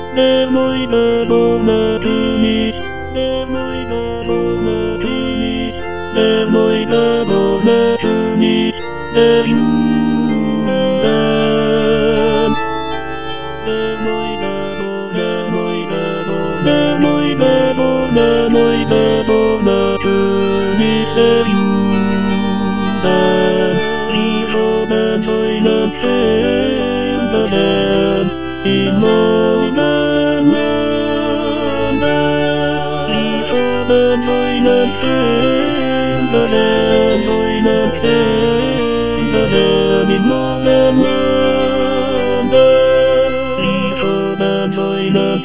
Nemoj boleć, nemoj boleć, nemoj boleć, nie Judem. Nemoj boleć, nemoj boleć, nie Judem. Liefhebben zullen vinden in mogen wenden. Liefhebben zullen vinden in mogen wenden. Liefhebben zullen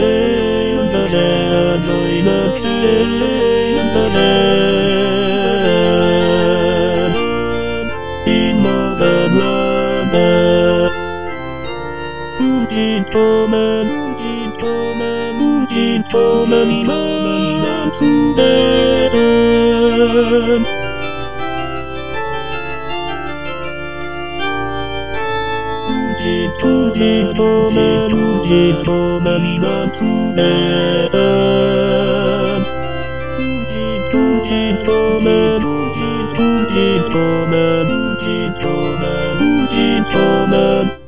vinden in mogen wenden. Gentlemen, niemand zu werden. Gentlemen, niemand zu werden. Gentlemen.